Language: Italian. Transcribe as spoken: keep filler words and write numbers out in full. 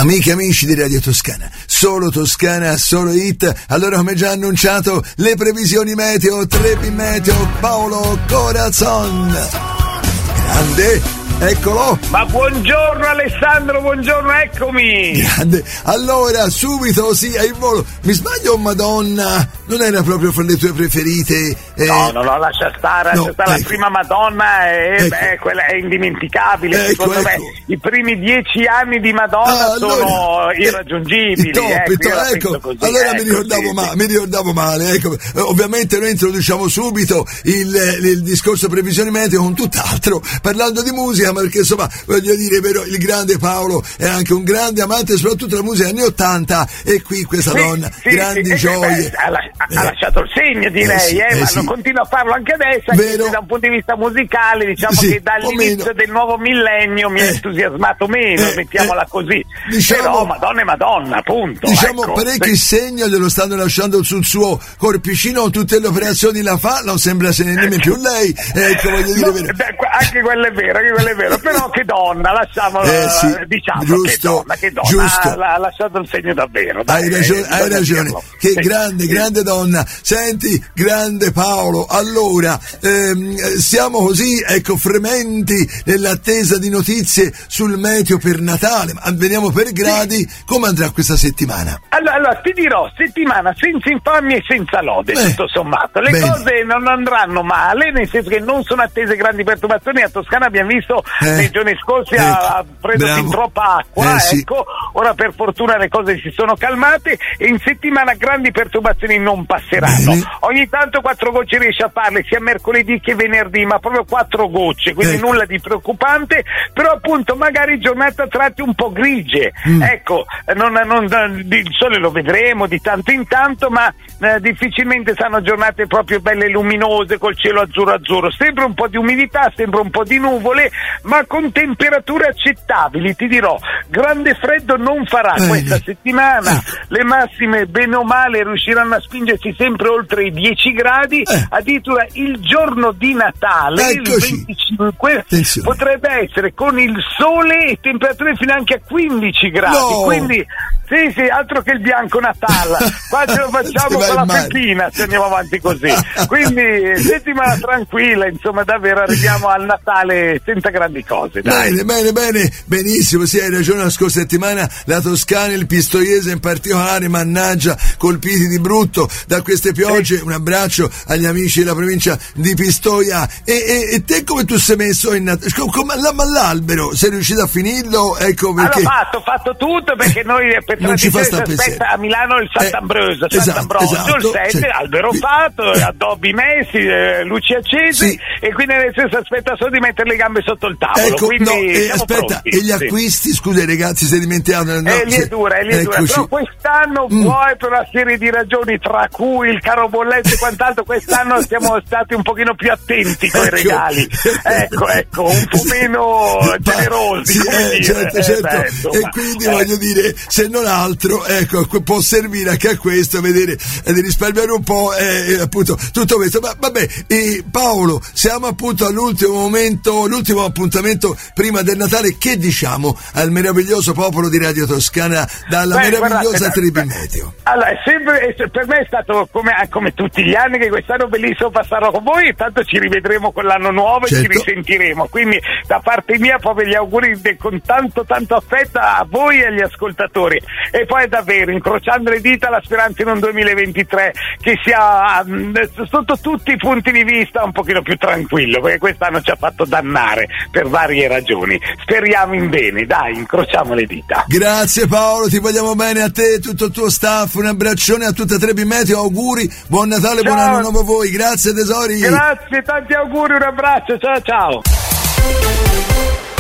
Amiche e amici di Radio Toscana, solo Toscana, solo hit. Allora, come già annunciato, le previsioni meteo, Trebi Meteo, Paolo Corazon. Grande, eccolo. Ma buongiorno Alessandro, buongiorno, eccomi. Grande. Allora, subito, sì, ai volo. Mi sbaglio, Madonna? Non era proprio fra le tue preferite? Eh... No, no, no, lascia stare, lascia no, stare. Ecco. La prima Madonna è, ecco. beh, quella è indimenticabile. Ecco, Secondo ecco. me i primi dieci anni di Madonna ah, sono allora, irraggiungibili. Top, ecco, top, ecco. Così, allora ecco, mi, ricordavo sì, ma- sì. mi ricordavo male. Ecco. Ovviamente noi introduciamo subito il, il discorso previsioni meteo con tutt'altro, parlando di musica, perché insomma, voglio dire, vero, il grande Paolo è anche un grande amante soprattutto della musica anni ottanta, e qui questa sì, donna, sì, grandi sì, gioie. Beh, ha, ha eh. lasciato il segno, direi, eh, sì, eh, eh, ma sì. non continua a farlo anche adesso, anche da un punto di vista musicale, diciamo sì, che dall'inizio del nuovo millennio mi ha eh. entusiasmato meno, eh, mettiamola eh, così. Diciamo, però Madonna è Madonna, appunto. Diciamo ecco, parecchi sì. segni glielo stanno lasciando sul suo corpicino, tutte le operazioni la fa, non sembra se ne nemmeno più lei, ecco, voglio dire, no, vero. Beh, anche quello è vero, anche quello è vero, però che donna, lasciamola, eh, sì, diciamo, giusto, che donna, che donna, giusto. Ha, ha lasciato il segno davvero. Dai, hai ragione, eh, hai ragione. Dirlo. Che sì, grande, sì. grande donna. Senti, grande Paolo, allora, ehm, siamo così, ecco, frementi nell'attesa di notizie sul meteo per Natale, ma veniamo per gradi, sì. come andrà questa settimana? Allora, allora, ti dirò, settimana senza infamia e senza lode, Beh, tutto sommato. Le bene. cose non andranno male, nel senso che non sono attese grandi perturbazioni. A Toscana abbiamo visto eh, nei giorni scorsi ecco, ha preso fin troppa acqua, eh, ecco, sì. ora per fortuna le cose si sono calmate e in settimana grandi perturbazioni non passeranno. Bene. Ogni tanto quattro gocce riesce a farle sia mercoledì che venerdì, ma proprio quattro gocce, quindi ecco. nulla di preoccupante, però appunto magari giornate a tratti un po' grigie, mm. ecco, non, non, il sole lo vedremo di tanto in tanto, ma eh, difficilmente saranno giornate proprio belle luminose col cielo azzurro azzurro, sempre un po' di umidità, sempre un po' di nuvole, ma con temperature accettabili. Ti dirò, grande freddo non farà eh. questa settimana, le massime bene o male riusciranno a spingersi sempre oltre i dieci gradi, eh. addirittura il giorno di Natale, Eccoci. il venticinque, Attenzione. potrebbe essere con il sole e temperature fino anche a quindici gradi, no. quindi sì sì, altro che il bianco Natale, qua ce lo facciamo con la pepina se andiamo avanti così, quindi settimana tranquilla, insomma, davvero arriviamo al Natale senza grandi cose, dai. Bene, bene, bene, benissimo, sì, hai ragione, la scorsa settimana la Toscana, il Pistoiese in particolare, mannaggia, colpiti di brutto da queste piogge, sì. un abbraccio agli amici della provincia di Pistoia, e, e, e te come tu sei messo in Natale, come l'albero, sei riuscito a finirlo, ecco perché... Allora, fatto, fatto tutto, perché noi per non ci fa sta si aspetta a Milano il Sant'Ambrosio, eh, Sant'Ambrosio, esatto, il sette, certo. albero fatto, addobbi messi, eh, luci accese, sì. e quindi nel senso aspetta solo di mettere le gambe sotto il tavolo, ecco, quindi no, eh, aspetta, pronti, e gli acquisti, sì. scusa ragazzi, sei dimenticato, no, è lì è dura, è lì è dura, però quest'anno mm. vuoi per una serie di ragioni, tra cui il caro bollette e quant'altro, quest'anno siamo stati un pochino più attenti con ecco. i regali, ecco, ecco, un po' meno generosi, sì, eh, certo, eh, certo. beh, insomma, e quindi eh. voglio dire, se non altro, ecco, può servire anche a questo, vedere, eh, di risparmiare un po', eh, appunto, tutto questo, ma vabbè, e Paolo, siamo appunto all'ultimo momento, l'ultimo appuntamento prima del Natale, che diciamo al meraviglioso popolo di Radio Toscana dalla Beh, meravigliosa Trebi Meteo? Allora, è sempre, è, per me è stato come, come tutti gli anni che quest'anno bellissimo passarlo con voi, e tanto ci rivedremo con l'anno nuovo certo. e ci risentiremo, quindi da parte mia proprio gli auguri de, con tanto tanto affetto a voi e agli ascoltatori, e poi davvero incrociando le dita la speranza in un duemilaventitré che sia sotto tutti i punti di vista un pochino più tranquillo, perché quest'anno ci ha fatto dannare per varie ragioni, speriamo in bene, dai, incrociamo le dita. Grazie Paolo, ti vogliamo bene, a te e tutto il tuo staff, un abbraccione a tutta Trebi Meteo, auguri, buon Natale, ciao. Buon anno nuovo a voi, grazie tesori, grazie, tanti auguri, un abbraccio, ciao ciao.